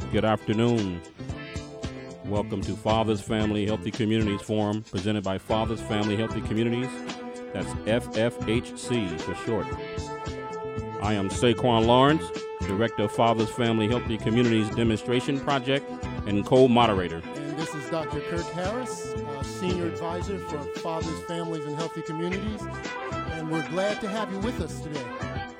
Good afternoon. Welcome to Fathers Family Healthy Communities Forum, presented by Fathers Family Healthy Communities. That's FFHC for short. I am Saquon Lawrence, Director of Fathers Family Healthy Communities Demonstration Project and co-moderator. And this is Dr. Kirk Harris, Senior Advisor for Fathers, Families, and Healthy Communities. And we're glad to have you with us today.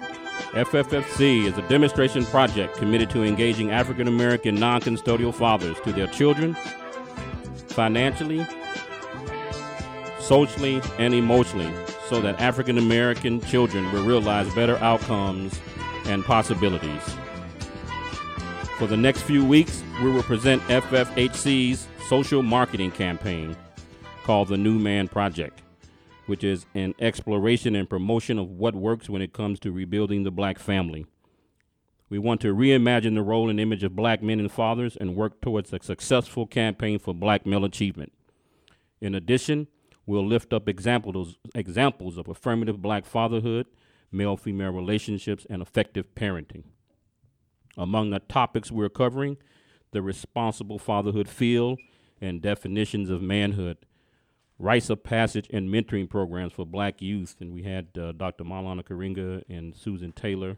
FFFC is a demonstration project committed to engaging African American non-custodial fathers to their children financially, socially, and emotionally so that African American children will realize better outcomes and possibilities. For the next few weeks, we will present FFHC's social marketing campaign called the New Man Project, which is an exploration and promotion of what works when it comes to rebuilding the black family. We want to reimagine the role and image of black men and fathers and work towards a successful campaign for black male achievement. In addition, we'll lift up examples of affirmative black fatherhood, male-female relationships, and effective parenting. Among the topics we're covering, the responsible fatherhood field and definitions of manhood, rites of passage and mentoring programs for black youth. And we had Dr. Maulana Karinga and Susan Taylor,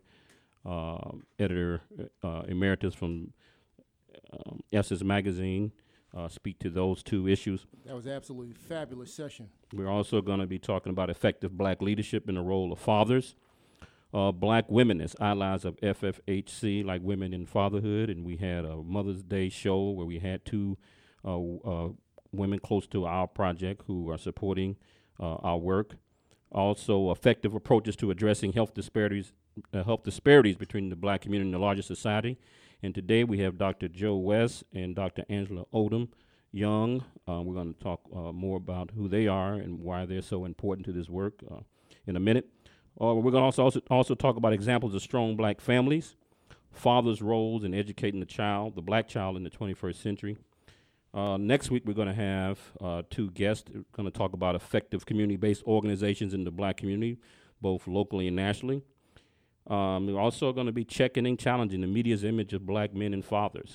editor emeritus from Essence Magazine, speak to those two issues. That was absolutely a fabulous session. We're also going to be talking about effective black leadership in the role of fathers. Black women as allies of FFHC, like Women in Fatherhood. And we had a Mother's Day show where we had two women close to our project who are supporting our work. Also, effective approaches to addressing health disparities between the black community and the larger society. And today we have Dr. Joe West and Dr. Angela Odom Young. We're going to talk more about who they are and why they're so important to this work in a minute. We're going to also talk about examples of strong black families, fathers' roles in educating the black child in the 21st century. Next week, we're going to have two guests. We're going to talk about effective community-based organizations in the black community, both locally and nationally. We're also going to be checking and challenging the media's image of black men and fathers.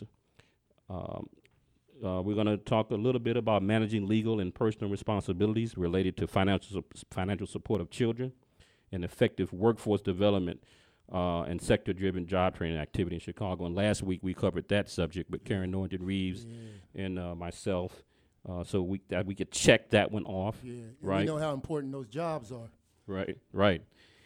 We're going to talk a little bit about managing legal and personal responsibilities related to financial support of children and effective workforce development and sector-driven job training activity in Chicago. And last week we covered that subject with Karen Norrington Reeves and myself, so we could check that one off. Yeah, and right. We know how important those jobs are. Right,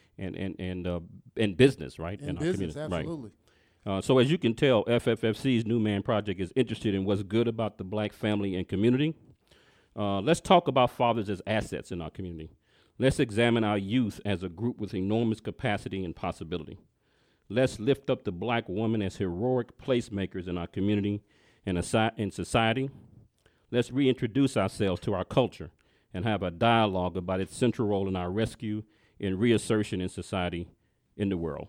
and business, right, in our business, community. absolutely. Right. So as you can tell, FFFC's New Man Project is interested in what's good about the black family and community. Let's talk about fathers as assets in our community. Let's examine our youth as a group with enormous capacity and possibility. Let's lift up the black woman as heroic placemakers in our community and in society. Let's reintroduce ourselves to our culture and have a dialogue about its central role in our rescue and reassertion in society in the world.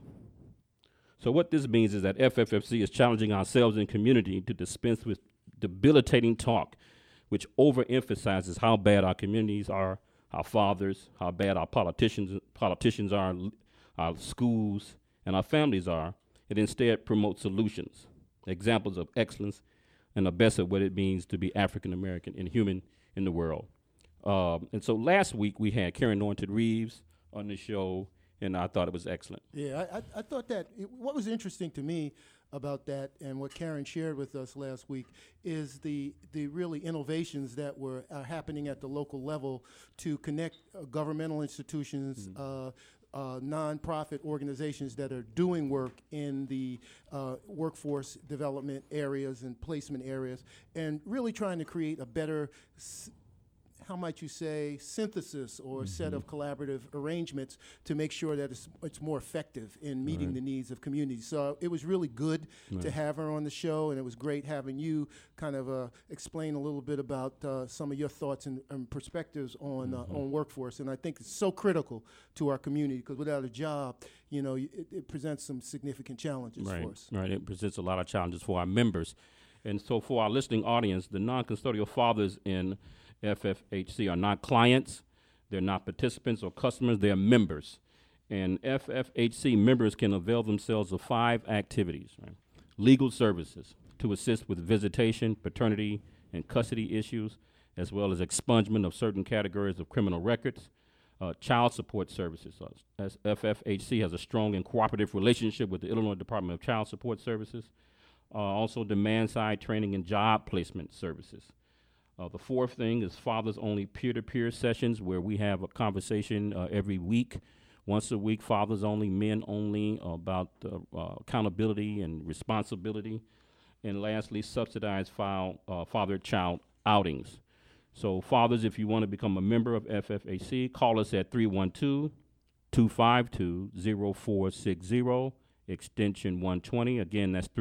So what this means is that FFFC is challenging ourselves in community to dispense with debilitating talk, which overemphasizes how bad our communities are, our fathers, how bad our politicians are, our schools, and our families are. It instead promotes solutions, examples of excellence, and the best of what it means to be African American and human in the world. And so last week we had Karen Norrington Reeves on the show, and I thought it was excellent. Yeah, I thought that what was interesting to me about that and what Karen shared with us last week is the really innovations that are happening at the local level to connect governmental institutions, nonprofit organizations that are doing work in the workforce development areas and placement areas, and really trying to create a better how might you say, synthesis or set of collaborative arrangements to make sure that it's more effective in meeting the needs of communities. So it was really good to have her on the show, and it was great having you kind of explain a little bit about some of your thoughts and perspectives on workforce. And I think it's so critical to our community because without a job, you know, it presents some significant challenges for us. Right, it presents a lot of challenges for our members. And so for our listening audience, the non-custodial fathers in FFHC are not clients, they're not participants or customers, they're members. And FFHC members can avail themselves of 5 activities, right? Legal services, to assist with visitation, paternity, and custody issues, as well as expungement of certain categories of criminal records. Child support services. As FFHC has a strong and cooperative relationship with the Illinois Department of Child Support Services. Also demand-side training and job placement services. The fourth thing is fathers-only peer-to-peer sessions where we have a conversation every week, once a week, fathers-only, men-only, about accountability and responsibility. And lastly, subsidized father-child outings. So fathers, if you want to become a member of FFHC, call us at 312-252-0460, extension 120. Again, that's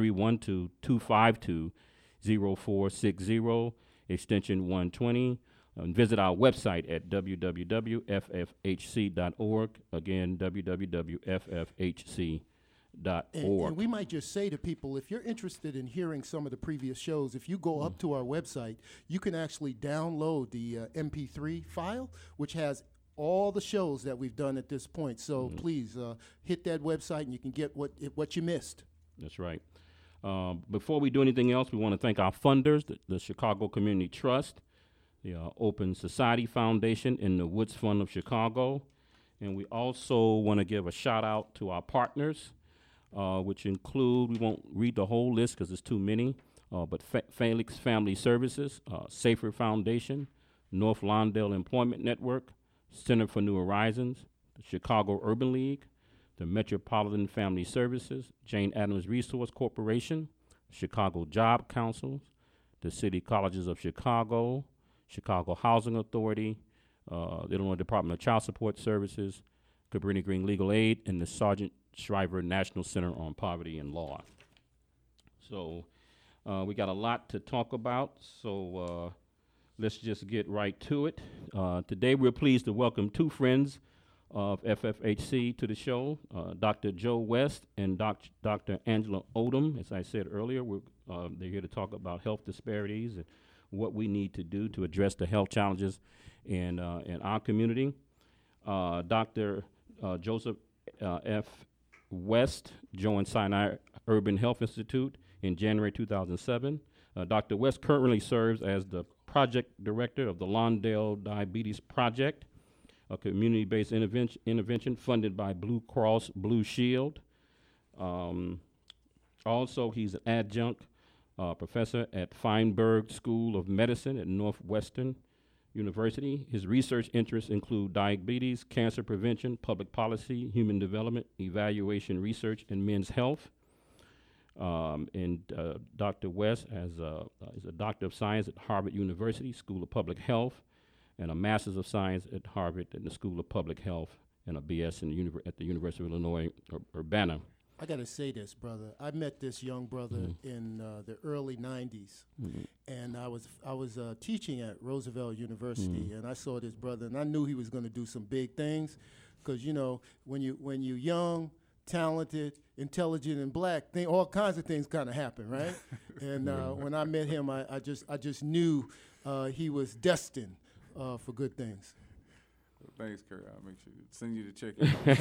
312-252-0460, extension 120. And visit our website at www.ffhc.org. Again, www.ffhc.org. And we might just say to people, if you're interested in hearing some of the previous shows, if you go up to our website, you can actually download the MP3 file, which has all the shows that we've done at this point. So please hit that website and you can get what you missed. That's right. Before we do anything else, we want to thank our funders, the Chicago Community Trust, the Open Society Foundation, and the Woods Fund of Chicago. And we also want to give a shout out to our partners, which include, we won't read the whole list because it's too many, but Felix Family Services, Safer Foundation, North Lawndale Employment Network, Center for New Horizons, the Chicago Urban League, the Metropolitan Family Services, Jane Addams Resource Corporation, Chicago Job Council, the City Colleges of Chicago, Chicago Housing Authority, the Illinois Department of Child Support Services, Cabrini Green Legal Aid, and the Sergeant Shriver National Center on Poverty and Law. So we got a lot to talk about, so let's just get right to it. Today we're pleased to welcome two friends of FFHC to the show, Dr. Joe West and Dr. Angela Odom. As I said earlier, they're here to talk about health disparities and what we need to do to address the health challenges in our community. Dr. Joseph F. West joined Sinai Urban Health Institute in January 2007. Dr. West currently serves as the project director of the Lawndale Diabetes Project, a community-based intervention funded by Blue Cross Blue Shield. Also, he's an adjunct professor at Feinberg School of Medicine at Northwestern University. His research interests include diabetes, cancer prevention, public policy, human development, evaluation research, and men's health. Dr. West is a Doctor of Science at Harvard University School of Public Health, and a Master's of Science at Harvard in the School of Public Health, and a BS at the University of Illinois, Urbana. I got to say this, brother. I met this young brother in the early 90s, and I was teaching at Roosevelt University, and I saw this brother, and I knew he was going to do some big things, because, you know, when you're young, talented, intelligent, and black, all kinds of things kind of happen, right? And when I met him, I just knew he was destined for good things. Thanks, Kurt. I'll make sure to send you the check.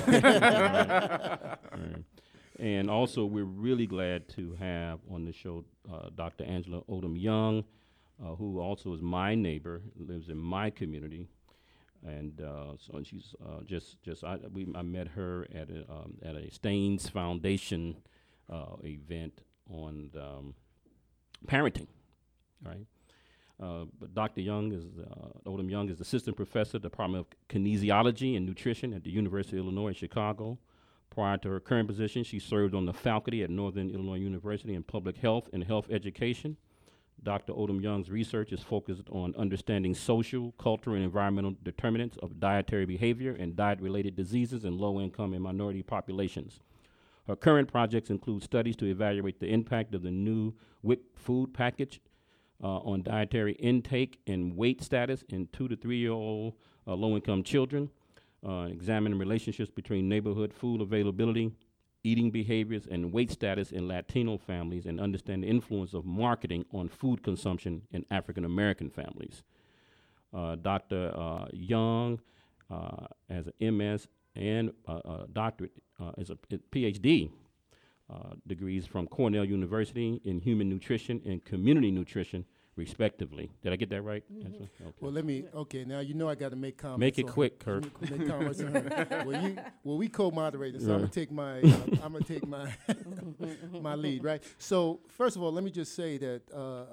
Right. And also, we're really glad to have on the show Dr. Angela Odom Young, who also is my neighbor, lives in my community, and she's I met her at a Staines Foundation event on parenting, right? But Dr. Odom Young is assistant professor at the Department of Kinesiology and Nutrition at the University of Illinois Chicago. Prior to her current position, she served on the faculty at Northern Illinois University in public health and health education. Dr. Odom Young's research is focused on understanding social, cultural, and environmental determinants of dietary behavior and diet-related diseases in low-income and minority populations. Her current projects include studies to evaluate the impact of the new WIC food package on dietary intake and weight status in 2 to 3-year-old low-income children, examining relationships between neighborhood food availability, eating behaviors, and weight status in Latino families, and understand the influence of marketing on food consumption in African American families. Dr. Young has an MS and a doctorate, is a PhD degrees from Cornell University in human nutrition and community nutrition, respectively. Did I get that right? Angela? Okay. Well, okay, now you know I got to make comments. Make it on her. quick, Kurt. Make comments on her. We co-moderators, so I'm Right. gonna take my my lead, right? So first of all, let me just say that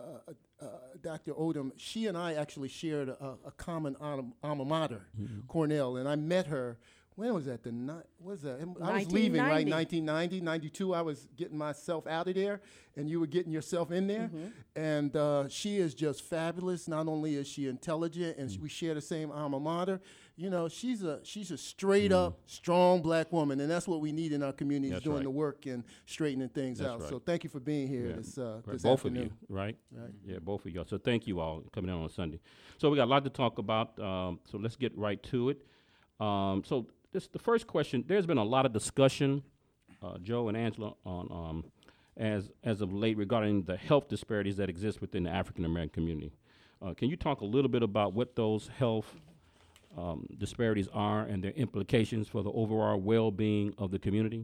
Dr. Odom, she and I actually shared a common alma mater, Cornell, and I met her. When was that? What was that? I was leaving, right? 1990, 92. I was getting myself out of there, and you were getting yourself in there. And she is just fabulous. Not only is she intelligent, and we share the same alma mater. You know, she's a straight up, strong black woman, and that's what we need in our communities, That's doing right. the work and straightening things That's out. right. So thank you for being here Yeah. this Right, both afternoon. of you, right? Right. Yeah, both of y'all. So thank you all for coming in on Sunday. So we got a lot to talk about. So let's get right to it. So the first question. There's been a lot of discussion, Joe and Angela, on as of late regarding the health disparities that exist within the African American community. Can you talk a little bit about what those health disparities are and their implications for the overall well-being of the community?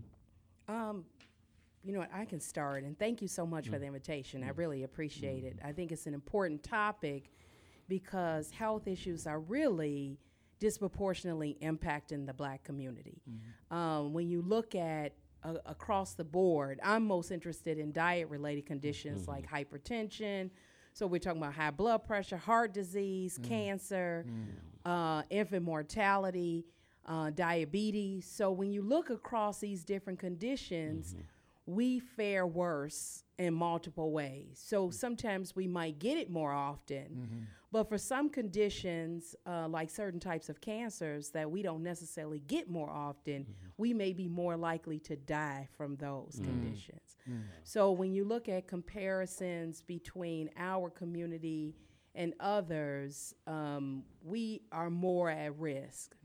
You know what, I can start, and thank you so much for the invitation. I really appreciate it. I think it's an important topic because health issues are really disproportionately impacting the black community. When you look at across the board, I'm most interested in diet-related conditions like hypertension. So we're talking about high blood pressure, heart disease, cancer, infant mortality, diabetes. So when you look across these different conditions, we fare worse in multiple ways. So sometimes we might get it more often, but for some conditions, like certain types of cancers that we don't necessarily get more often, we may be more likely to die from those conditions. So when you look at comparisons between our community and others, we are more at risk.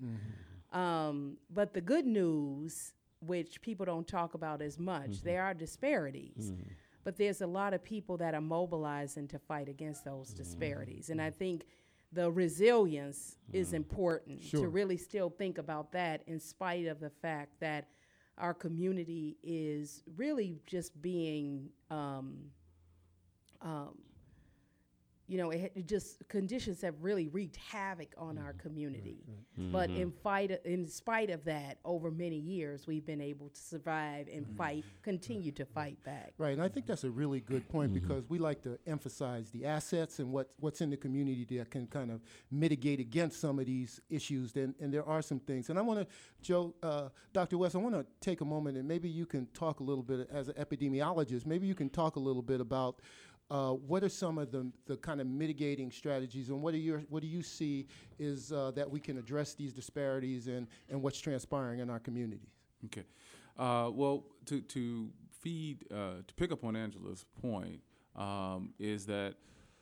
But the good news, which people don't talk about as much, there are disparities. But there's a lot of people that are mobilizing to fight against those disparities. And I think the resilience is important to really still think about that in spite of the fact that our community is really just being, conditions have really wreaked havoc on our community. But in spite of that, over many years, we've been able to survive and continue to fight back. Right, and I think that's a really good point because we like to emphasize the assets and what's in the community that can kind of mitigate against some of these issues. And there are some things. And I want to, Dr. West, I want to take a moment and maybe you can talk a little bit as an epidemiologist. Maybe you can talk a little bit about what are some of the kind of mitigating strategies, and what do you see is that we can address these disparities and what's transpiring in our communities? Okay. Well, to pick up on Angela's point, is that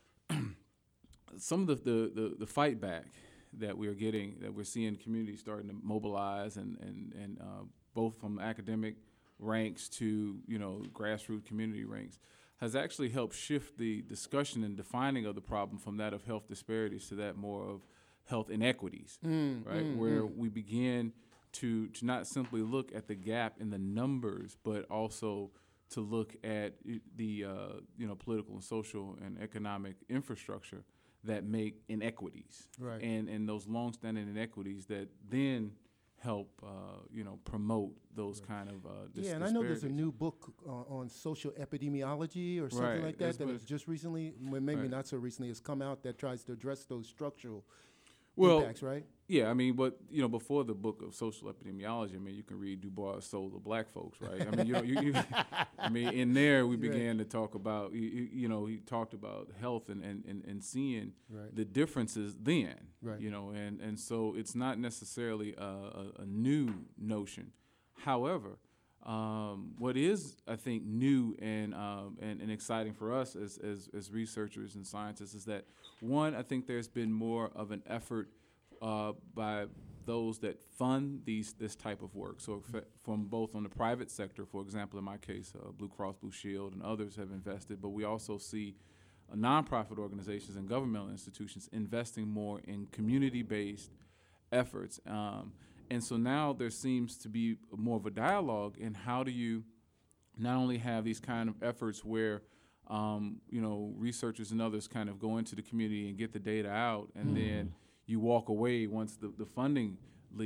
some of the fight back that we're seeing communities starting to mobilize and both from academic ranks to grassroots community ranks, has actually helped shift the discussion and defining of the problem from that of health disparities to that more of health inequities, right? Where we begin to not simply look at the gap in the numbers, but also to look at the political and social and economic infrastructure that make inequities, Right. and those longstanding inequities that then help promote those kind of Yeah, and I know there's a disparities. new book on social epidemiology or something Right, like that's that what was just recently, well, maybe Right. not so recently, has come out that tries to address those structural Well, impacts, right? Yeah, I mean, but before the book of social epidemiology, I mean, you can read Du Bois' Soul of Black Folks, right? I mean, I mean, in there we began to talk about, he talked about health and seeing Right. the differences then, Right. and so it's not necessarily a new notion. However, what is, I think, new and exciting for us as researchers and scientists is that, one, I think there's been more of an effort by those that fund this type of work. So from both on the private sector, for example, in my case, Blue Cross Blue Shield and others have invested, but we also see nonprofit organizations and governmental institutions investing more in community-based efforts. And so now there seems to be more of a dialogue in how do you not only have these kind of efforts where researchers and others kind of go into the community and get the data out, and then you walk away once the funding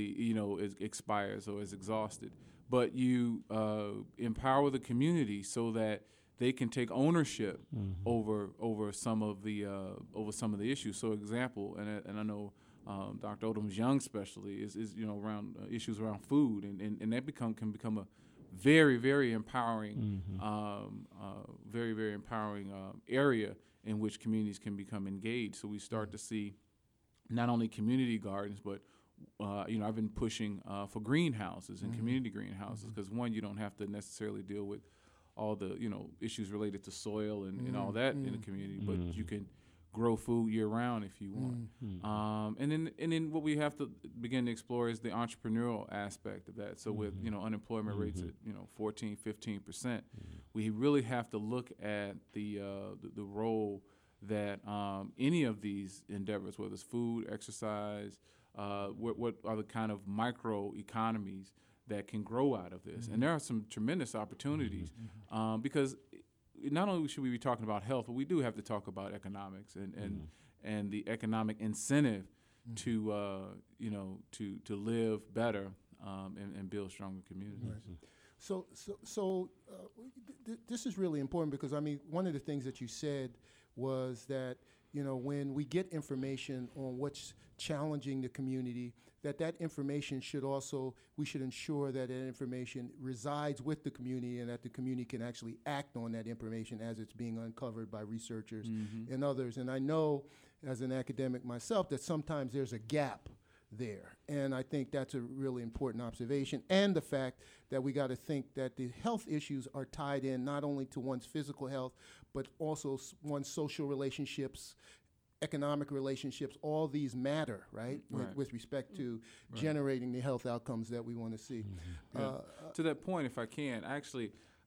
expires or is exhausted, but you empower the community so that they can take ownership over some of the issues. So, example, and I know Dr. Odoms-Young especially is around issues around food, and that can become a very, very empowering, very, very empowering area in which communities can become engaged. So we start to see not only community gardens, but I've been pushing for greenhouses and community greenhouses, because one, you don't have to necessarily deal with all the issues related to soil and all that in the community, but you can grow food year round if you want. And then what we have to begin to explore is the entrepreneurial aspect of that. So with unemployment rates at 14, 15%, we really have to look at the role that any of these endeavors, whether it's food, exercise, what are the kind of micro economies that can grow out of this. And there are some tremendous opportunities because not only should we be talking about health, but we do have to talk about economics and the economic incentive to live better and build stronger communities. Right. So this is really important, because one of the things that you said was that when we get information on what's challenging the community, that information we should ensure that information resides with the community, and that the community can actually act on that information as it's being uncovered by researchers and others. And I know, as an academic myself, that sometimes there's a gap there. And I think that's a really important observation. And the fact that we got to think that the health issues are tied in not only to one's physical health, but also one's social relationships, economic relationships. All these matter, right? With respect to generating the health outcomes that we want to see. To that point, if I can, actually,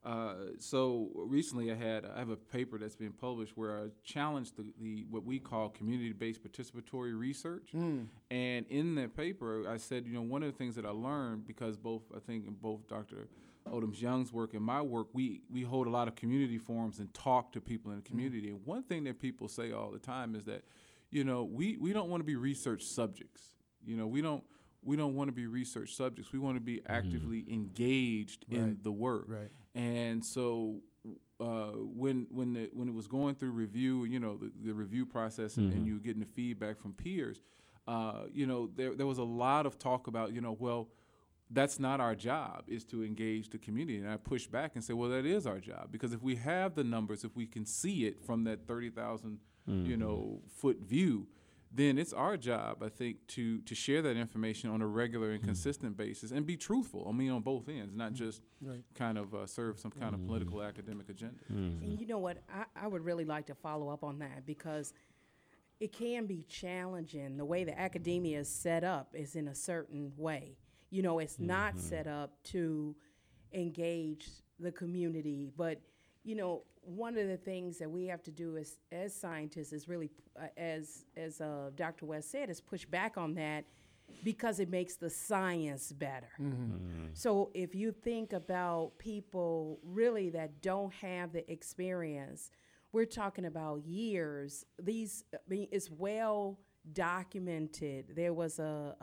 so recently I have a paper that's been published where I challenged the what we call community-based participatory research. And in that paper, I said, one of the things that I learned, because I think in both Dr. Odoms-Young's work and my work, we hold a lot of community forums and talk to people in the community. And one thing that people say all the time is that, we don't want to be research subjects. We don't want to be research subjects. We want to be actively engaged in the work. Right. And so when it was going through review, the review process, and you were getting the feedback from peers, there was a lot of talk about, well, that's not our job, is to engage the community. And I pushed back and said, well, that is our job, because if we have the numbers, if we can see it from that 30,000 foot view, then it's our job, I think, to share that information on a regular and consistent basis and be truthful. On both ends, not just kind of serve some kind of political academic agenda. And you know what? I would really like to follow up on that, because it can be challenging. The way the academia is set up is in a certain way. It's not set up to engage the community, but one of the things that we have to do as scientists is really, as Dr. West said, is push back on that, because it makes the science better. So if you think about people really that don't have the experience, we're talking about years. It's well documented. There was a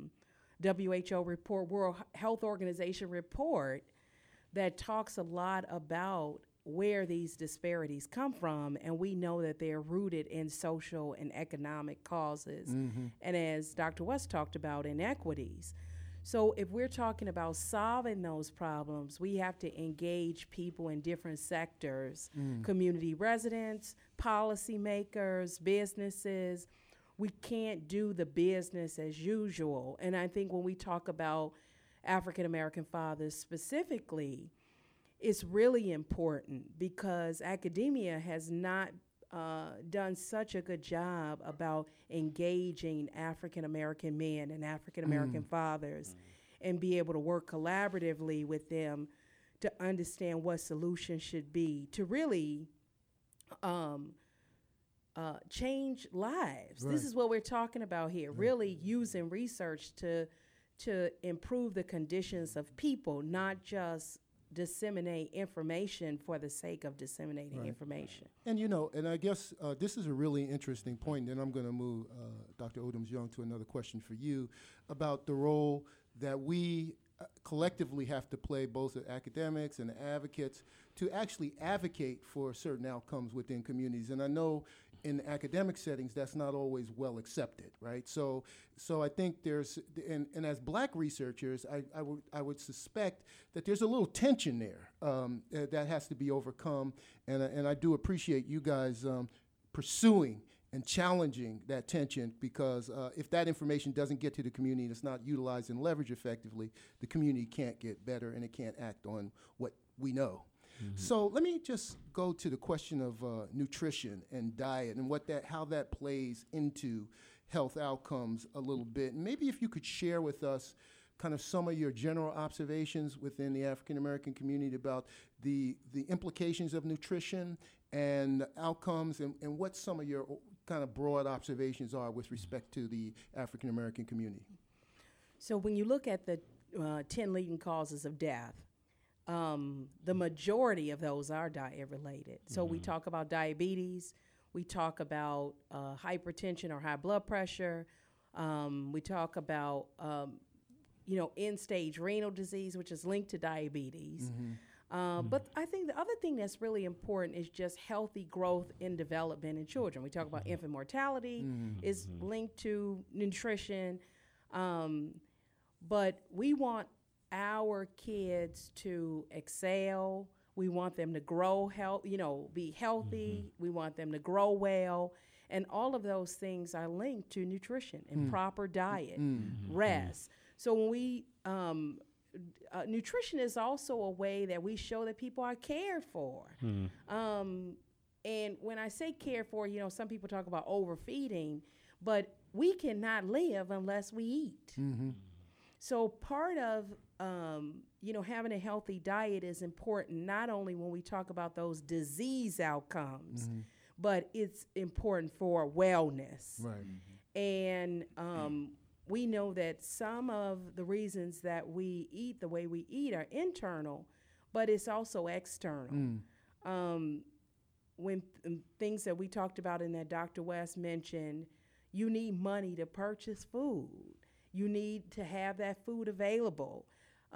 WHO report, World Health Organization report, that talks a lot about where these disparities come from, and we know that they're rooted in social and economic causes, and as Dr. West talked about, inequities. So if we're talking about solving those problems, we have to engage people in different sectors, community residents, policymakers, businesses. We can't do the business as usual. And I think when we talk about African American fathers specifically, it's really important, because academia has not done such a good job about engaging African American men and African American fathers and be able to work collaboratively with them to understand what solutions should be to really change lives. This is what we're talking about here, really using research to improve the conditions of people, not just disseminate information for the sake of disseminating information. And and I guess this is a really interesting point, and I'm going to move Dr. Odoms-Young to another question for you about the role that we collectively have to play, both as academics and advocates, to actually advocate for certain outcomes within communities. And I know in academic settings that's not always well accepted, right? So I think there's, and as Black researchers, I would suspect that there's a little tension there that has to be overcome. And I do appreciate you guys pursuing and challenging that tension, because if that information doesn't get to the community and it's not utilized and leveraged effectively, the community can't get better and it can't act on what we know. So let me just go to the question of nutrition and diet and how that plays into health outcomes a little bit. And maybe if you could share with us kind of some of your general observations within the African American community about the implications of nutrition and outcomes, and what some of your kind of broad observations are with respect to the African American community. So when you look at the 10 leading causes of death, the majority of those are diet related. So we talk about diabetes, we talk about hypertension or high blood pressure, we talk about end-stage renal disease, which is linked to diabetes. But I think the other thing that's really important is just healthy growth and development in children. We talk about infant mortality is linked to nutrition, but we want our kids to excel. We want them to grow, be healthy. We want them to grow well. And all of those things are linked to nutrition and proper diet, rest. So when we, nutrition is also a way that we show that people are cared for. And when I say cared for, some people talk about overfeeding, but we cannot live unless we eat. So part of, having a healthy diet is important, not only when we talk about those disease outcomes, but it's important for wellness. Right. And we know that some of the reasons that we eat the way we eat are internal, but it's also external. When things that we talked about and that Dr. West mentioned, you need money to purchase food. You need to have that food available.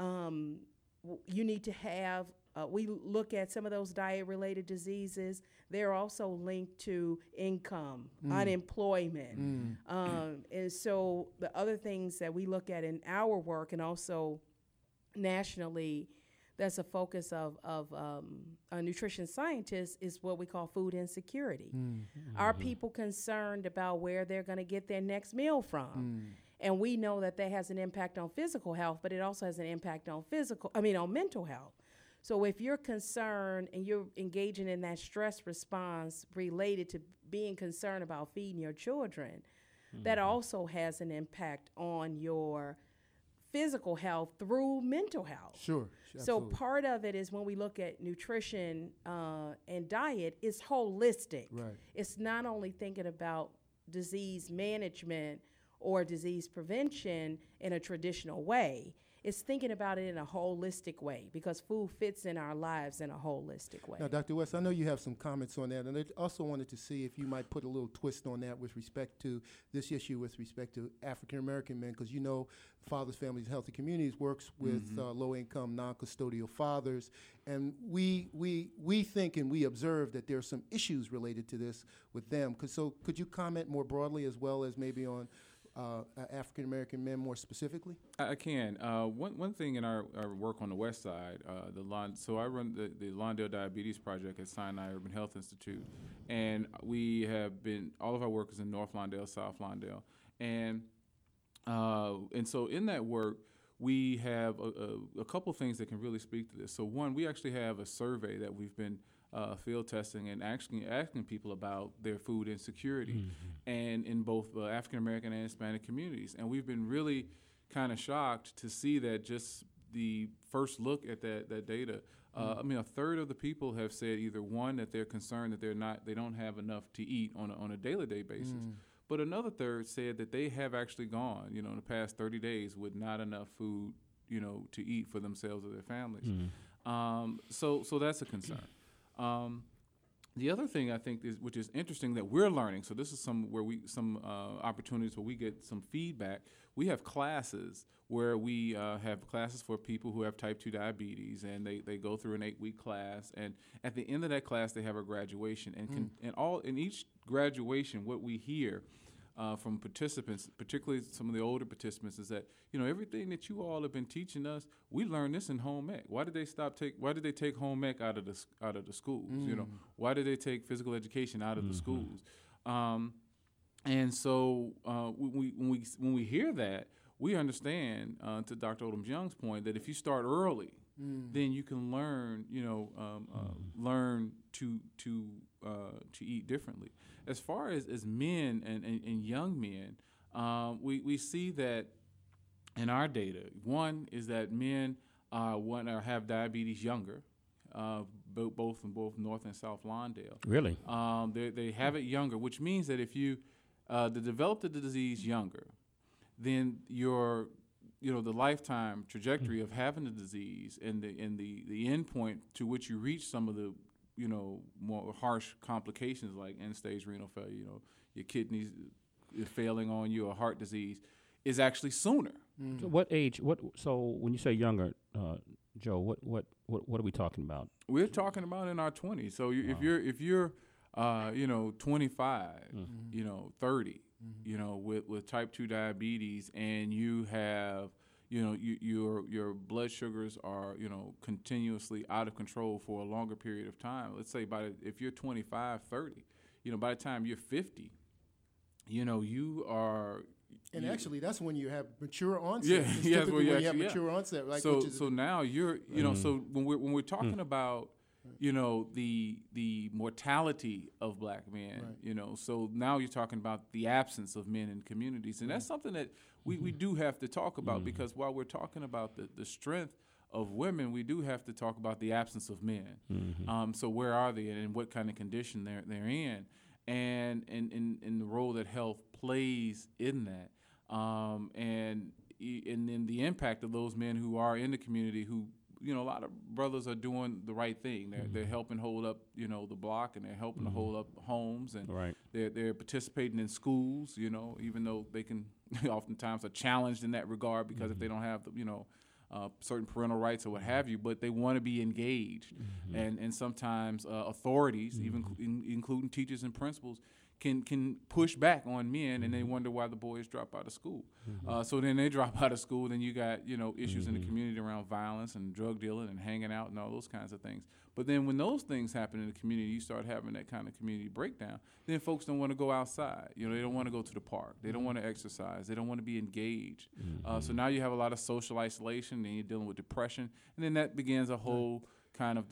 You need to have, we look at some of those diet-related diseases. They're also linked to income, unemployment. And so the other things that we look at in our work and also nationally that's a focus of nutrition scientists is what we call food insecurity. Are people concerned about where they're going to get their next meal from? And we know that has an impact on physical health, but it also has an impact on on mental health. So if you're concerned and you're engaging in that stress response related to being concerned about feeding your children, that also has an impact on your physical health through mental health. Sure. So Absolutely. part of it is when we look at nutrition and diet, it's holistic. Right. It's not only thinking about disease management or disease prevention in a traditional way. It's thinking about it in a holistic way because food fits in our lives in a holistic way. Now, Dr. West, I know you have some comments on that, and I also wanted to see if you might put a little twist on that with respect to this issue with respect to African-American men, because Fathers, Families, Healthy Communities works with low-income, non-custodial fathers, and we think and we observe that there are some issues related to this with them. So could you comment more broadly as well as maybe on African-American men more specifically? I can. One thing in our work on the west side, so I run the Lawndale Diabetes Project at Sinai Urban Health Institute, and we have all of our work is in North Lawndale, South Lawndale, and so in that work, we have a couple things that can really speak to this. So one, we actually have a survey that we've been field testing and actually asking people about their food insecurity, and in both African American and Hispanic communities. And we've been really kind of shocked to see that just the first look at that data. A third of the people have said either one, that they're concerned that they don't have enough to eat on a daily basis. But another third said that they have actually gone, in the past 30 days with not enough food, to eat for themselves or their families. So that's a concern. The other thing I think is, which is interesting that we're learning. So this is some opportunities where we get some feedback. We have classes where we have classes for people who have type 2 diabetes, and they go through an 8-week class. And at the end of that class, they have a graduation. And in each graduation, what we hear from participants, particularly some of the older participants, is that everything that you all have been teaching us, we learned this in home ec. Why did they take home ec out of the schools? Why did they take physical education out of the schools? And so when we hear that, we understand, to Dr. Odom-Young's point, that if you start early, then you can learn learn to eat differently. As far as men and young men, we see that in our data, one is that men have diabetes younger, both in North and South Lawndale. Really? They have it younger, which means that if you develop the disease younger, then the lifetime trajectory of having the disease and the end point to which you reach some of the more harsh complications like end-stage renal failure, your kidneys failing on you, or heart disease, is actually sooner. So what age? So when you say younger, Joe, what are we talking about? We're talking about in our 20s. So if you're 25, 30, with type 2 diabetes, and you have your blood sugars are continuously out of control for a longer period of time. Let's say if you're 25, 30, by the time you're 50, you are. And actually, that's when you have mature onset. Yeah, It's yes, typically when you have mature onset, right? So now you're so when we're talking about the mortality of black men, so now you're talking about the absence of men in communities, and that's something that we do have to talk about, because while we're talking about the strength of women, we do have to talk about the absence of men. So where are they, and what kind of condition they're in, and the role that health plays in that, and then the impact of those men who are in the community who. A lot of brothers are doing the right thing. They're helping hold up, the block, and they're helping to hold up homes, and they're participating in schools, even though they can oftentimes are challenged in that regard because if they don't have certain parental rights or what have you, but they want to be engaged, and sometimes authorities, even including teachers and principals, can push back on men, and they wonder why the boys drop out of school. So then they drop out of school, then you got issues in the community around violence and drug dealing and hanging out and all those kinds of things. But then when those things happen in the community, you start having that kind of community breakdown, then folks don't want to go outside. They don't want to go to the park. They don't want to exercise. They don't want to be engaged. So now you have a lot of social isolation, and you're dealing with depression, and then that begins a whole kind of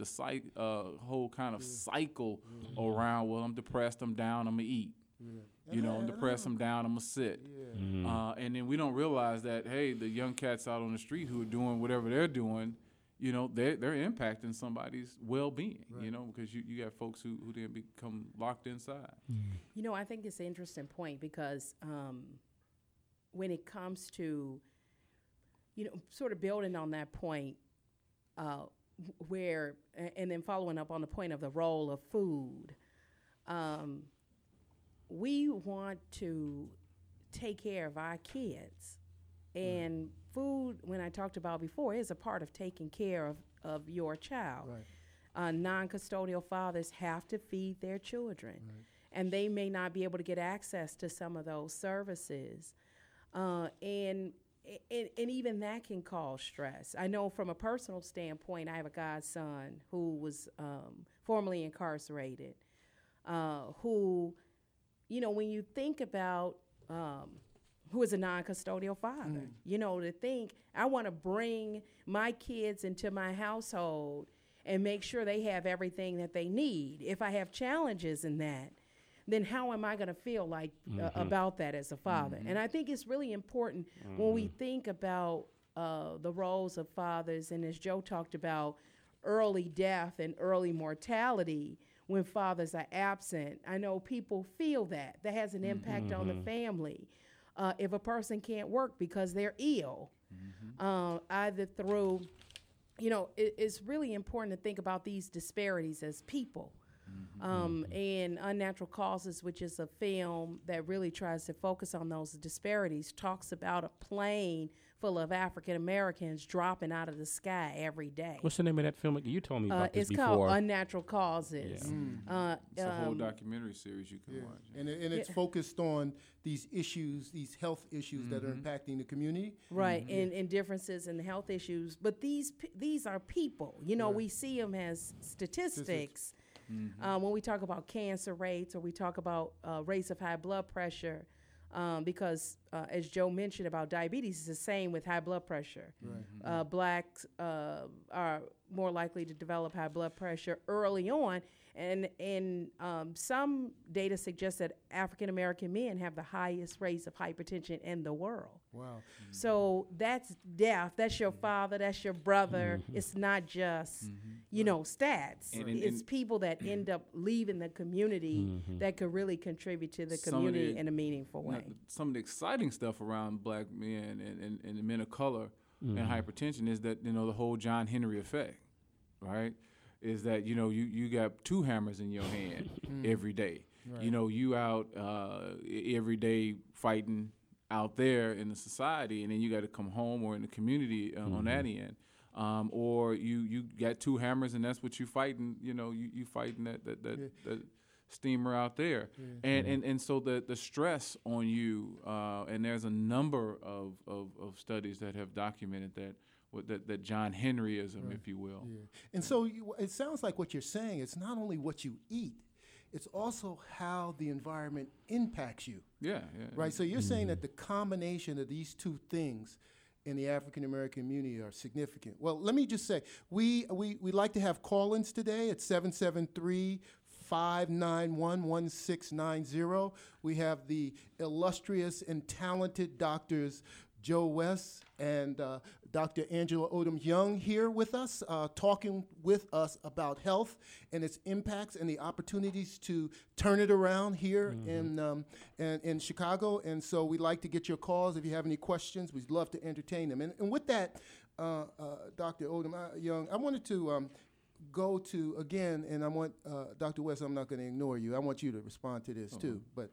cycle around, well, I'm depressed, I'm down, I'm gonna eat. I'm depressed, I'm down, I'm gonna sit. And then we don't realize that, hey, the young cats out on the street who are doing whatever they're doing, they're impacting somebody's well-being, because you got folks who then become locked inside. I think it's an interesting point, because when it comes to, sort of building on that point, where, and then following up on the point of the role of food, we want to take care of our kids. And food, when I talked about before, is a part of taking care of your child. Non-custodial fathers have to feed their children, and they may not be able to get access to some of those services. And even that can cause stress. I know from a personal standpoint, I have a godson who was formerly incarcerated, who, when you think about who is a non-custodial father, to think, I want to bring my kids into my household and make sure they have everything that they need. If I have challenges in that, then how am I going to feel like about that as a father? And I think it's really important when we think about the roles of fathers, and as Joe talked about, early death and early mortality when fathers are absent. I know people feel that. That has an impact on the family. If a person can't work because they're ill, either through it's really important to think about these disparities as people. And Unnatural Causes, which is a film that really tries to focus on those disparities, talks about a plane full of African Americans dropping out of the sky every day. What's the name of that film? You told me about this it's before. called Unnatural Causes. Yeah. It's a whole documentary series you can watch. And it's focused on these issues, these health issues that are impacting the community. Right, and differences in the health issues. But these are people. We see them as statistics. When we talk about cancer rates or we talk about rates of high blood pressure, because as Joe mentioned about diabetes, it's the same with high blood pressure. Right. Blacks are more likely to develop high blood pressure early on, and some data suggests that African American men have the highest rates of hypertension in the world. Wow. So that's death. That's your father. That's your brother. It's not just stats. It's people that end up leaving the community that could really contribute to the community in a meaningful way. Some of the exciting stuff around black men and the men of color and hypertension is that the whole John Henry effect, right? Is that you got two hammers in your hand every day. Right. You out every day fighting out there in the society, and then you got to come home or in the community on that end. Or you got two hammers, and that's what you fighting. You fighting that steamer out there, and so the stress on you. And there's a number of studies that have documented that John Henryism, if you will. Yeah. And so it sounds like what you're saying, it's not only what you eat, it's also how the environment impacts you. Yeah. Right? So you're saying that the combination of these two things in the African American community are significant. Well, let me just say, we like to have call-ins today at 773-591-1690. We have the illustrious and talented doctors Joe West and Dr. Angela Odom Young here with us, talking with us about health and its impacts and the opportunities to turn it around here in Chicago. And so we'd like to get your calls. If you have any questions, we'd love to entertain them. And with that, Dr. Odom Young, I wanted to go to, again, and I want, Dr. West, I'm not going to ignore you. I want you to respond to this too. But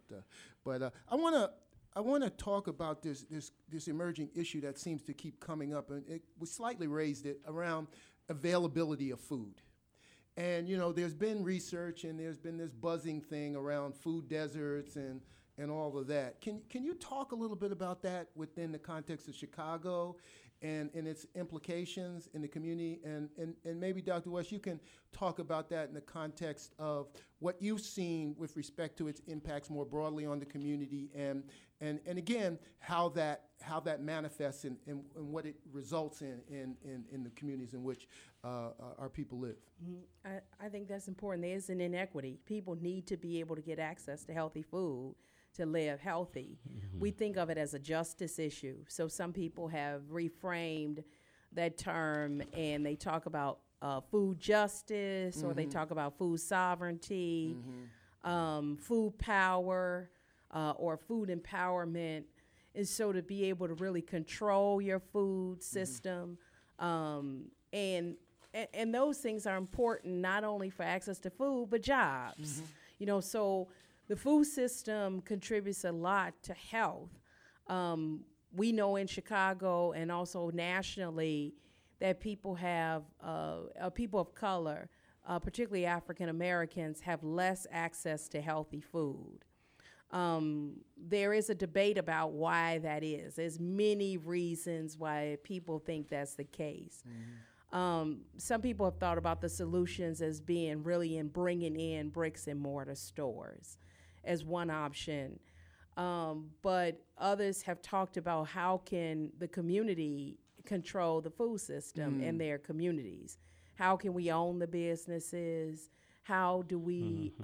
I want to talk about this emerging issue that seems to keep coming up, and we slightly raised it around availability of food. And there's been research, and there's been this buzzing thing around food deserts and all of that. Can you talk a little bit about that within the context of Chicago and its implications in the community? And maybe, Dr. West, you can talk about that in the context of what you've seen with respect to its impacts more broadly on the community, and again, how that manifests and what it results in the communities in which our people live. I think that's important. There is an inequity. People need to be able to get access to healthy food to live healthy. We think of it as a justice issue. So some people have reframed that term, and they talk about food justice, or they talk about food sovereignty, food power, or food empowerment. And so to be able to really control your food system, and those things are important not only for access to food, but jobs. So the food system contributes a lot to health. We know in Chicago and also nationally that people of color, particularly African Americans, have less access to healthy food. There is a debate about why that is. There's many reasons why people think that's the case. Some people have thought about the solutions as being really in bringing in bricks and mortar stores as one option. But others have talked about how can the community control the food system in their communities. How can we own the businesses? How do we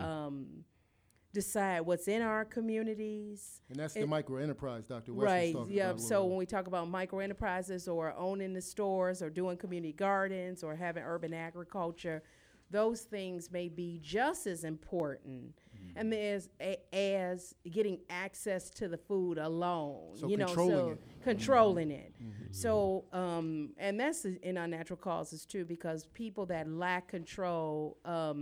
decide what's in our communities? And that's the microenterprise Dr. West Right, was talking yeah. about. So when we talk about microenterprises or owning the stores or doing community gardens or having urban agriculture, those things may be just as important. and there's as getting access to the food alone. So you know, controlling it. controlling it. So, and that's in our natural causes too, because people that lack control,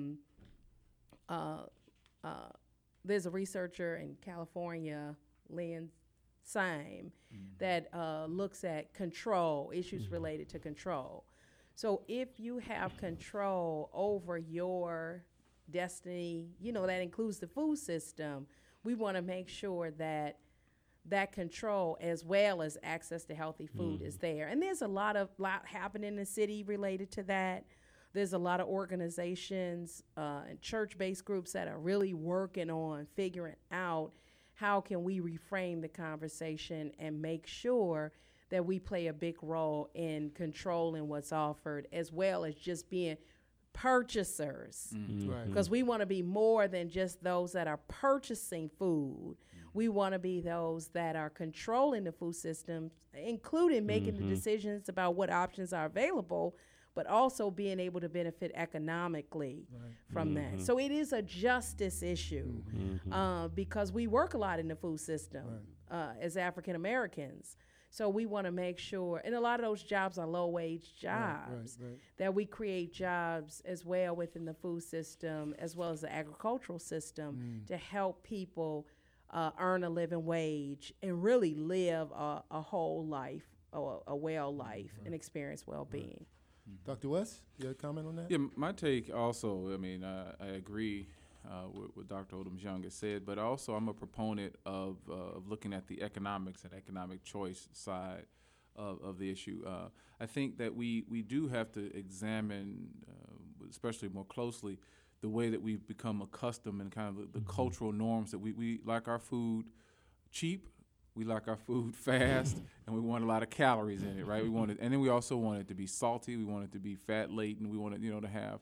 there's a researcher in California, Lynn Syme, that looks at control, issues related to control. So if you have control over your destiny, you know, that includes the food system, we want to make sure that that control as well as access to healthy food is there. And there's a lot happening in the city related to that. There's a lot of organizations and church-based groups that are really working on figuring out how can we reframe the conversation and make sure that we play a big role in controlling what's offered, as well as just being purchasers. Right. Because we want to be more than just those that are purchasing food. We want to be those that are controlling the food system, including making the decisions about what options are available, but also being able to benefit economically from that. So it is a justice issue because we work a lot in the food system as African Americans. So we want to make sure, and a lot of those jobs are low-wage jobs, that we create jobs as well within the food system as well as the agricultural system to help people earn a living wage and really live a whole life, a well life, and experience well-being. Dr. West, you have a comment on that? Yeah, my take also, I mean, I agree with what Dr. Odoms Young has said, but also I'm a proponent of looking at the economics and economic choice side of the issue. I think that we do have to examine, especially more closely, the way that we've become accustomed and kind of the cultural norms that we like our food cheap, we like our food fast, and we want a lot of calories in it, right? We want it, and then we also want it to be salty. We want it to be fat laden. We want it, to have,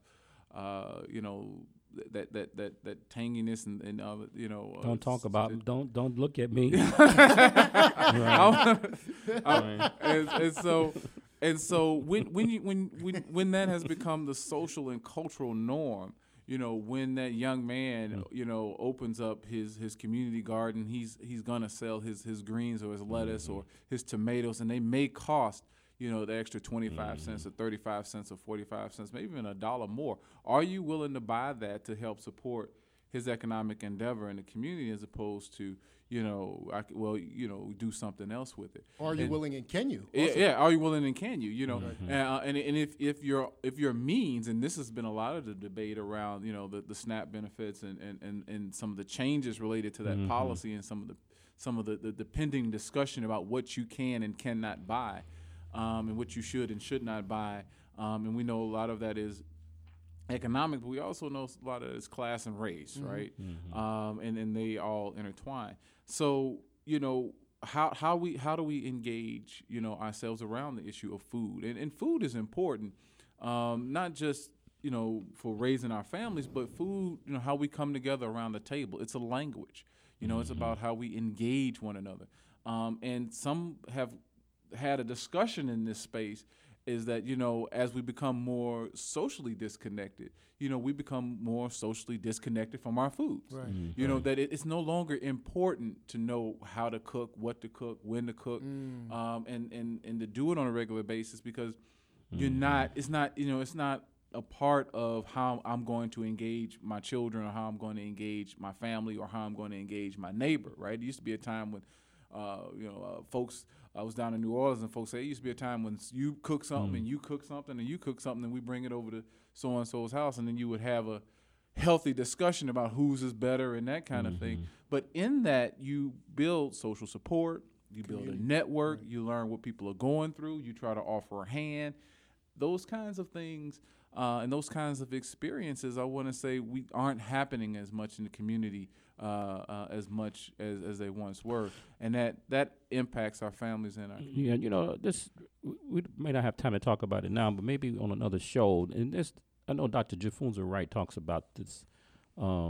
that tanginess and Don't talk about. Don't look at me. And so when that has become the social and cultural norm, when that young man, opens up his community garden, he's gonna sell his greens or his lettuce or his tomatoes, and they may cost, the extra 25 cents or 35 cents or 45 cents, maybe even $1 more. Are you willing to buy that to help support his economic endeavor in the community, as opposed to, do something else with it? Are you willing, and can you? Yeah, are you willing, and can you? And if your means, and this has been a lot of the debate around, the SNAP benefits and some of the changes related to that policy, and some of the pending discussion about what you can and cannot buy, and what you should and should not buy, and we know a lot of that is economic, but we also know a lot of it is class and race, right? And they all intertwine. So, how do we engage, ourselves around the issue of food? And food is important, not just, for raising our families, but food, how we come together around the table. It's a language, it's about how we engage one another. And some have had a discussion in this space is that, as we become more socially disconnected, we become more socially disconnected from our foods. Right. That it's no longer important to know how to cook, what to cook, when to cook, and to do it on a regular basis, because it's not a part of how I'm going to engage my children, or how I'm going to engage my family, or how I'm going to engage my neighbor, right? There used to be a time when, folks, I was down in New Orleans, and folks say it used to be a time when you cook something and you cook something and you cook something, and we bring it over to so-and-so's house, and then you would have a healthy discussion about whose is better and that kind of thing. But in that, you build social support, you build a network, you learn what people are going through, you try to offer a hand. Those kinds of things and those kinds of experiences, I want to say, we aren't happening as much in the community as much as they once were, and that impacts our families and our community. Yeah, this we may not have time to talk about it now, but maybe on another show. And this, I know Dr. Jafunza Wright talks about this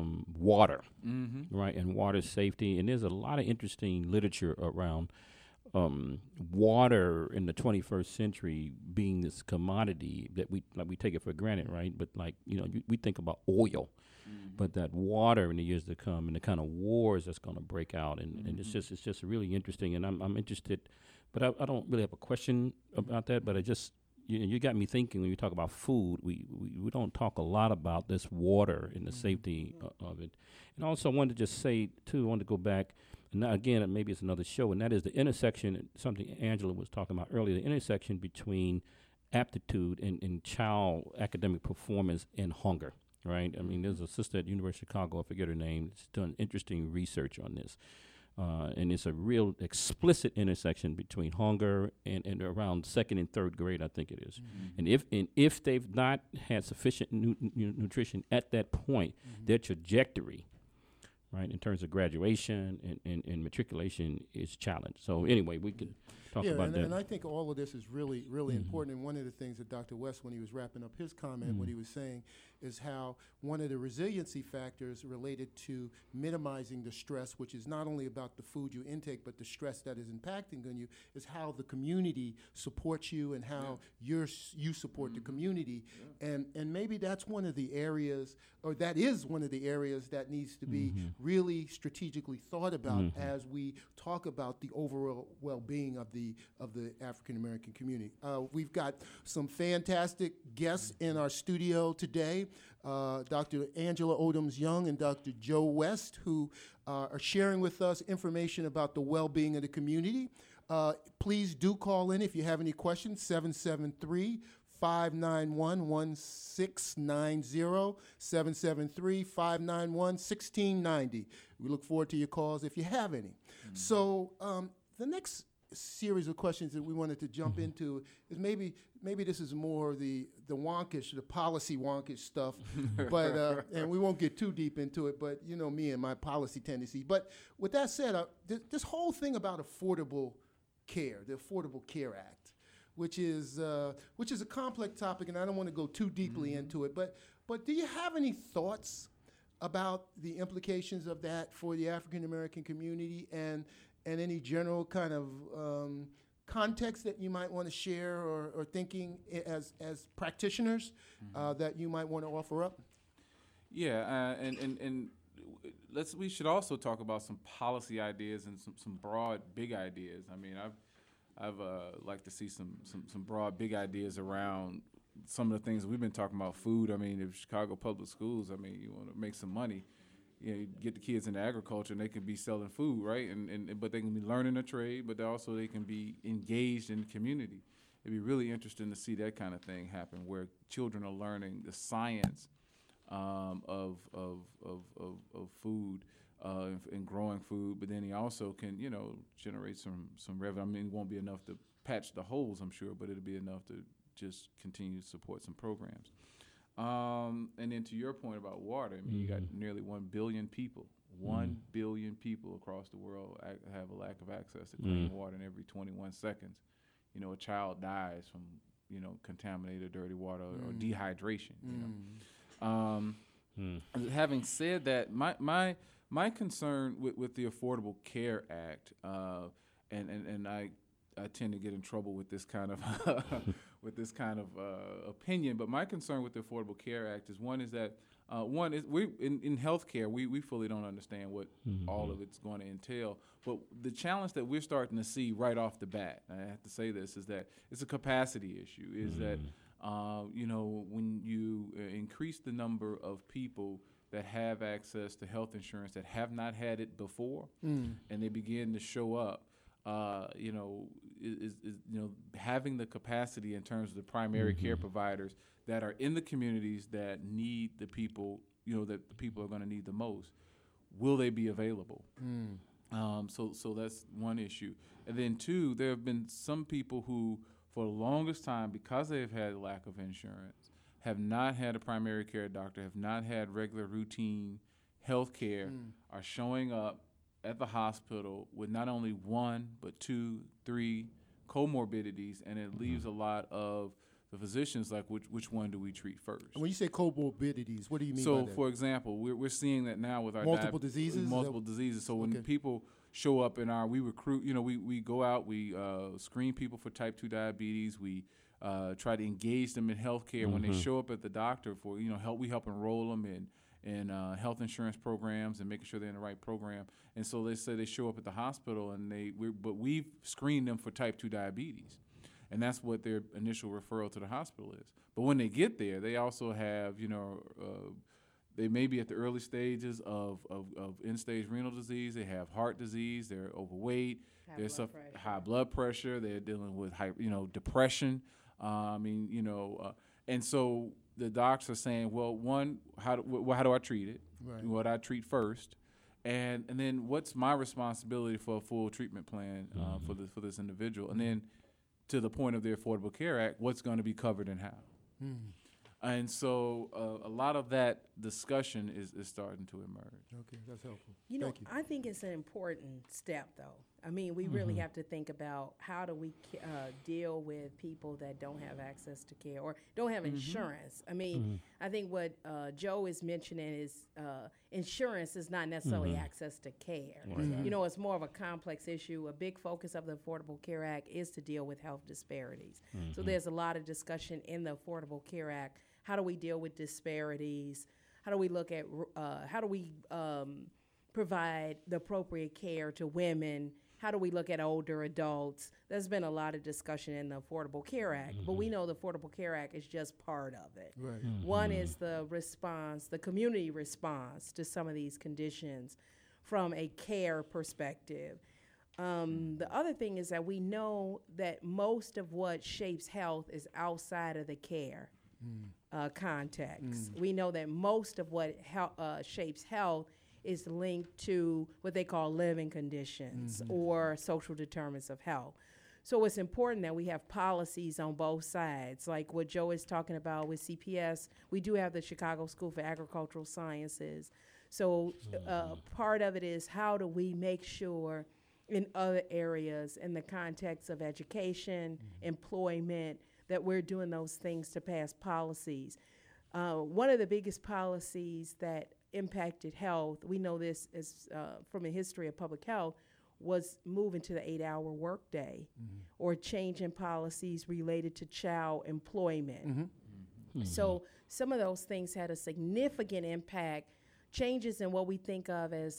water, right, and water safety, and there's a lot of interesting literature around water in the 21st century being this commodity that we take it for granted, right? But we think about oil, but that water in the years to come and the kind of wars that's going to break out, and it's just really interesting. And I'm interested, but I don't really have a question about that. But I just you got me thinking when you talk about food, we don't talk a lot about this water and the safety of it. And also I wanted to just say too, I wanted to go back. And now again, maybe it's another show, and that is the intersection, something Angela was talking about earlier, the intersection between aptitude and child academic performance and hunger, right? I mean, there's a sister at University of Chicago, I forget her name, she's done interesting research on this. And it's a real explicit intersection between hunger and around second and third grade, I think it is. And if they've not had sufficient nutrition at that point, their trajectory, right, in terms of graduation and matriculation is challenged. So anyway, we can talk about that. And I think all of this is really, really important. And one of the things that Dr. West, when he was wrapping up his comment, what he was saying is how one of the resiliency factors related to minimizing the stress, which is not only about the food you intake, but the stress that is impacting on you, is how the community supports you and how you support the community. And maybe that's one of the areas, or that is one of the areas that needs to be really strategically thought about as we talk about the overall well-being of the African American community. We've got some fantastic guests in our studio today. Dr. Angela Odoms-Young and Dr. Joe West, who are sharing with us information about the well-being of the community. Please do call in if you have any questions, 773-591-1690, 773-591-1690. We look forward to your calls if you have any. So the next series of questions that we wanted to jump into is maybe this is more the wonkish, the policy wonkish stuff, but and we won't get too deep into it. But you know me and my policy tendencies. But with that said, this whole thing about affordable care, the Affordable Care Act, which is a complex topic, and I don't want to go too deeply into it. But do you have any thoughts about the implications of that for the African American community and any general kind of context that you might want to share or thinking as practitioners that you might want to offer up? Yeah, and we should also talk about some policy ideas and some broad, big ideas. I mean, I've like to see some broad, big ideas around some of the things we've been talking about. Food. I mean, if Chicago Public Schools, I mean, you want to make some money. You get the kids into agriculture, and they can be selling food, right? But they can be learning a trade, but also they can be engaged in the community. It'd be really interesting to see that kind of thing happen, where children are learning the science of food and growing food, but then he also can, generate some revenue. I mean, it won't be enough to patch the holes, I'm sure, but it'll be enough to just continue to support some programs. And then to your point about water, I mean, you got nearly 1 billion people. 1 billion people across the world have a lack of access to clean water, and every 21 seconds, a child dies from, contaminated dirty water or dehydration. Having said that, my concern with the Affordable Care Act, and I tend to get in trouble with this kind of opinion. But my concern with the Affordable Care Act is that we in healthcare we fully don't understand what all of it's going to entail. But the challenge that we're starting to see right off the bat, and I have to say this, is that it's a capacity issue. Is that when you increase the number of people that have access to health insurance that have not had it before, and they begin to show up. Having the capacity in terms of the primary care providers that are in the communities that need the people, that the people are going to need the most. Will they be available? So that's one issue. And then two, there have been some people who, for the longest time, because they've had a lack of insurance, have not had a primary care doctor, have not had regular routine health care, are showing up at the hospital with not only one, but 2, 3 comorbidities, and it leaves a lot of the physicians like, which one do we treat first? When you say comorbidities, what do you mean by that? So, for example, we're seeing that now with our multiple diseases. So when people show up we recruit, we go out, we screen people for type 2 diabetes. We try to engage them in healthcare when they show up at the doctor for, we help enroll them in health insurance programs and making sure they're in the right program. And so they say they show up at the hospital but we've screened them for type 2 diabetes. And that's what their initial referral to the hospital is. But when they get there, they also have, they may be at the early stages of end-stage renal disease. They have heart disease. They're overweight. There's high blood pressure. They're dealing with depression. And so the docs are saying, well, one, how do I treat it? Right. What I treat first, and then what's my responsibility for a full treatment plan for this individual, and then to the point of the Affordable Care Act, what's going to be covered and how. And so a lot of that discussion is starting to emerge. Okay, that's helpful. Thank you. I think it's an important step, though. I mean, we really have to think about how do we deal with people that don't have access to care or don't have insurance. I mean, I think what Joe is mentioning is insurance is not necessarily access to care. It's more of a complex issue. A big focus of the Affordable Care Act is to deal with health disparities. So there's a lot of discussion in the Affordable Care Act. How do we deal with disparities? How do we look at, provide the appropriate care to women? How do we look at older adults? There's been a lot of discussion in the Affordable Care Act, but we know the Affordable Care Act is just part of it. Right. One is the response, the community response to some of these conditions from a care perspective. The other thing is that we know that most of what shapes health is outside of the care context. We know that most of what shapes health is linked to what they call living conditions or social determinants of health. So it's important that we have policies on both sides, like what Joe is talking about with CPS. We do have the Chicago School for Agricultural Sciences. So part of it is how do we make sure in other areas, in the context of education, employment, that we're doing those things to pass policies. One of the biggest policies that impacted health, we know this is from a history of public health, was moving to the 8-hour workday or changing policies related to child employment. So some of those things had a significant impact, changes in what we think of as,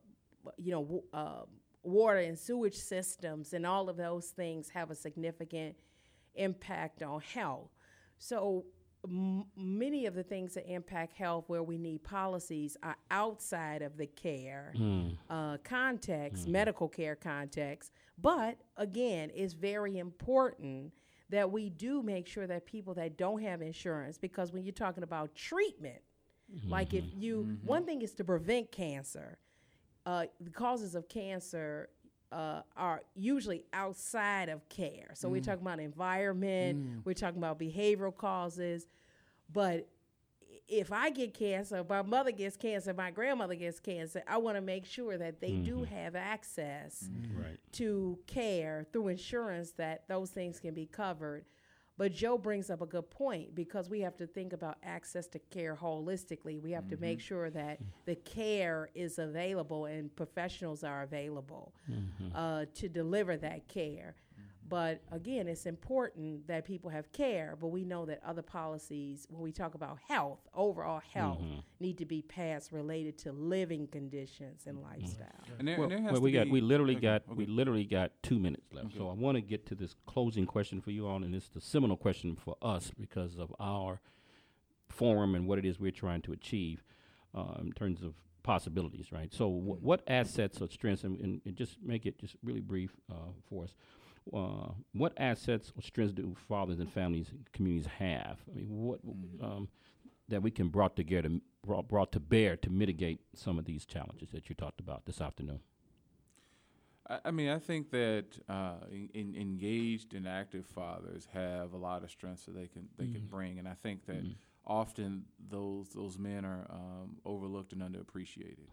water and sewage systems, and all of those things have a significant impact on health. So many of the things that impact health where we need policies are outside of the care context, medical care context. But again, it's very important that we do make sure that people that don't have insurance, because when you're talking about treatment, like if you, one thing is to prevent cancer. The causes of cancer are usually outside of care. So we're talking about environment, we're talking about behavioral causes. But if I get cancer, my mother gets cancer, my grandmother gets cancer, I want to make sure that they do have access to care through insurance, that those things can be covered. But Joe brings up a good point, because we have to think about access to care holistically. We have to make sure that the care is available and professionals are available to deliver that care. But again, it's important that people have care, but we know that other policies, when we talk about health, overall health, need to be passed related to living conditions and lifestyle. And there has we literally got 2 minutes left. So I want to get to this closing question for you all, and it's the seminal question for us because of our forum and what it is we're trying to achieve in terms of possibilities, right? So what assets or strengths, and just make it just really brief for us. What assets or strengths do fathers and families and communities have? I mean, what that we can brought to bear to mitigate some of these challenges that you talked about this afternoon? I mean, I think that engaged and active fathers have a lot of strengths that they can bring, and I think that often those men are overlooked and underappreciated,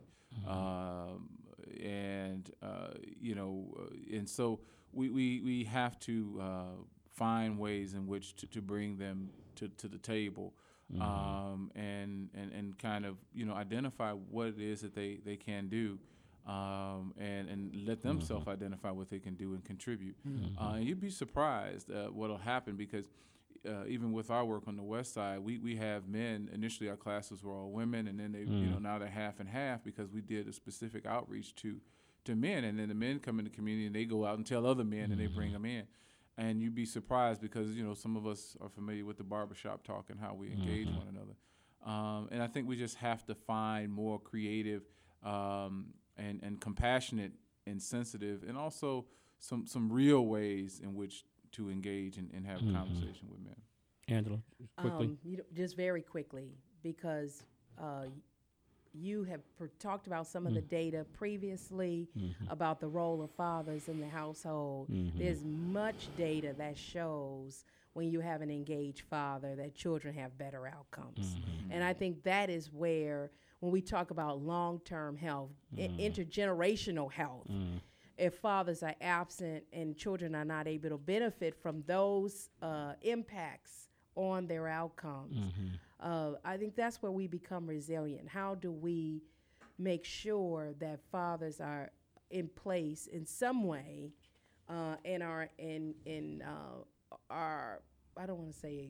and so we have to find ways in which to bring them to the table, and kind of identify what it is that they can do and let them self-identify what they can do and contribute. And you'd be surprised what'll happen, because even with our work on the West Side, we have men. Initially, our classes were all women, and then they, now they're half and half, because we did a specific outreach to men, and then the men come in the community and they go out and tell other men, and they bring them in. And you'd be surprised, because some of us are familiar with the barbershop talk and how we engage one another. And I think we just have to find more creative and compassionate and sensitive, and also some real ways in which to engage and have a conversation with men. Angela, quickly. Just very quickly, because you have talked about some of the data previously about the role of fathers in the household. There's much data that shows when you have an engaged father that children have better outcomes. And I think that is where, when we talk about long-term health, intergenerational health, if fathers are absent and children are not able to benefit from those impacts on their outcomes, I think that's where we become resilient. How do we make sure that fathers are in place in some way, and are in our, I don't want to say,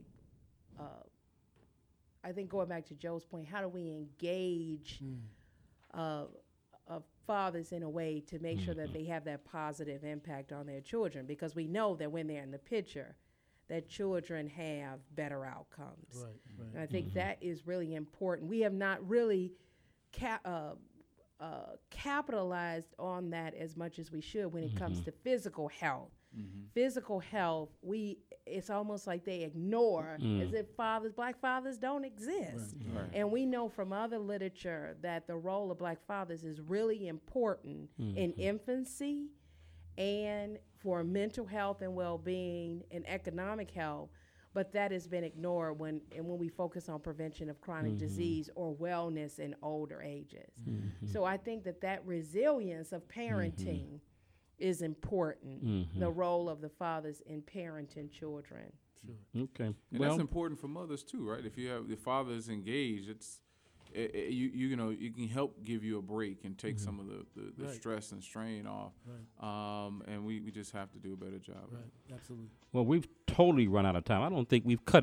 I think going back to Joe's point, how do we engage fathers in a way to make sure that they have that positive impact on their children? Because we know that when they're in the picture, that children have better outcomes. Right. And I think that is really important. We have not really capitalized on that as much as we should when it comes to physical health. Physical health, it's almost like they ignore, as if black fathers don't exist. Right. And we know from other literature that the role of black fathers is really important in infancy, and for mental health and well-being and economic health, but that has been ignored when we focus on prevention of chronic disease or wellness in older ages. So I think that resilience of parenting is important, the role of the fathers in parenting children. Okay. And that's important for mothers too, right? If you have the fathers engaged, you can help give you a break and take some of the stress and strain off. And we just have to do a better job. Right, absolutely. Well, we've totally run out of time. I don't think we've cut